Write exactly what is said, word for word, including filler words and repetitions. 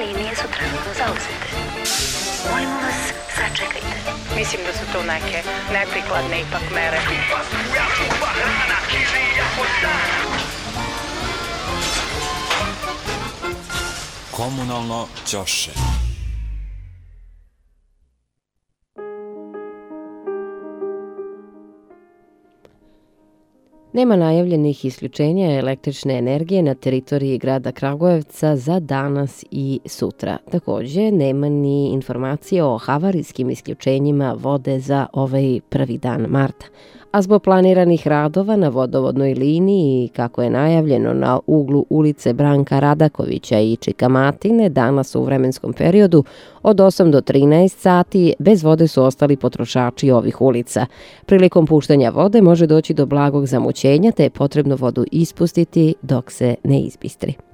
linije su trenutno zauzete. Molimo vas, sačekajte. Mislim da su to neke neprikladne ipak mere. Komunalno ćoše. Nema najavljenih isključenja električne energije na teritoriji grada Kragujevca za danas i sutra. Također, nema ni informacije o havarijskim isključenjima vode za ovaj prvi dan marta. A zbog planiranih radova na vodovodnoj liniji, kako je najavljeno na uglu ulice Branka Radakovića i Čika Matine, danas u vremenskom periodu od osam do trinaest sati bez vode su ostali potrošači ovih ulica. Prilikom puštanja vode može doći do blagog zamućenja, te je potrebno vodu ispustiti dok se ne izbistri.